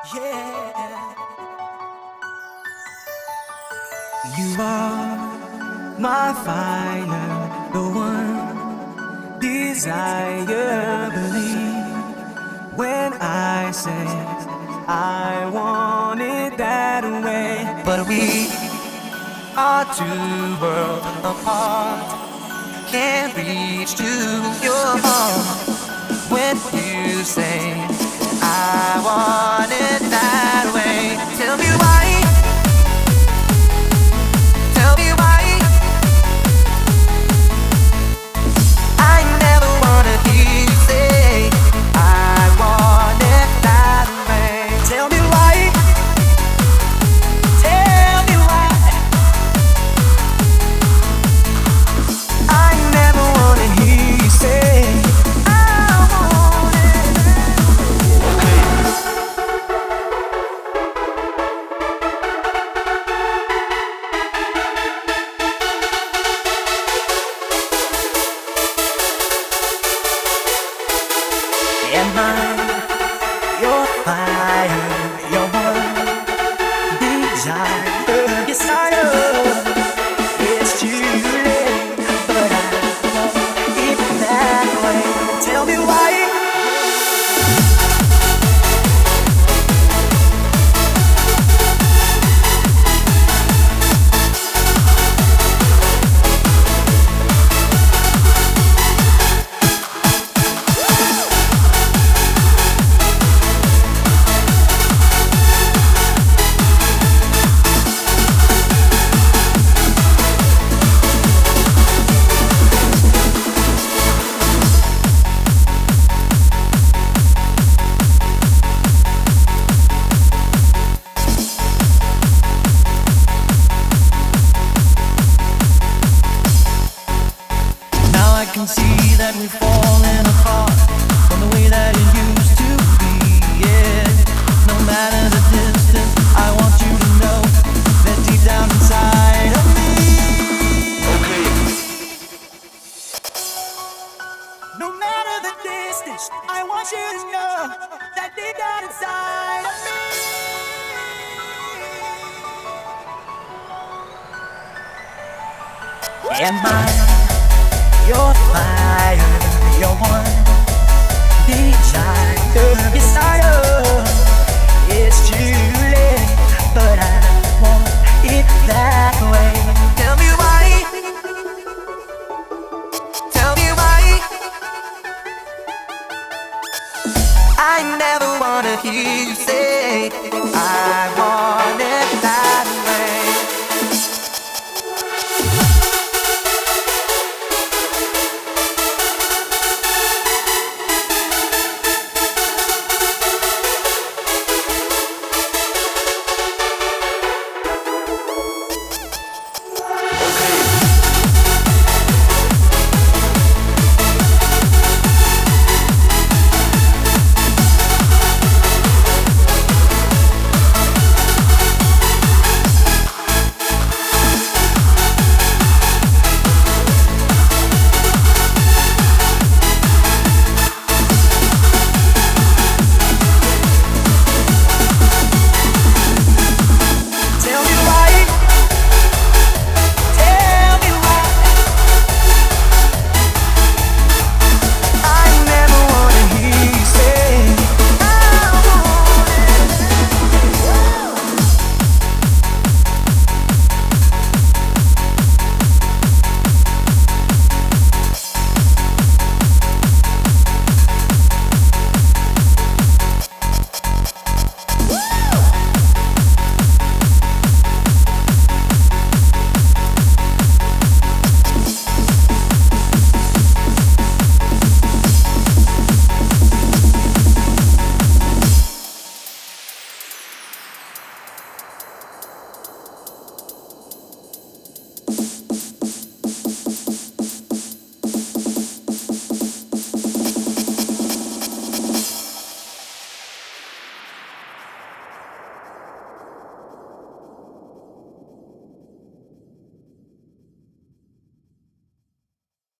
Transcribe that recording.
Yeah, you are my fire, the one desire. Believe when I say I want it that way. But we are two worlds apart, can't reach to your heart when you say I want it that way. Tell me why, tell me why. I never wanna hear you say I want it that way. Tell me why, tell me why. I never wanna hear you say I want it. Am I your fire, your one desire? Yes, I know it's too late, but I want it that way. Tell me why. I can see that we've fallen apart from the way that it used to be, yeah. No matter the distance, I want you to know that deep down inside of me, okay. No matter the distance, I want you to know that deep down inside of me. Am I your fire, your one desire? Yes, I know it's too late, but I want it that way. Tell me why, tell me why. I never wanna hear you say I want it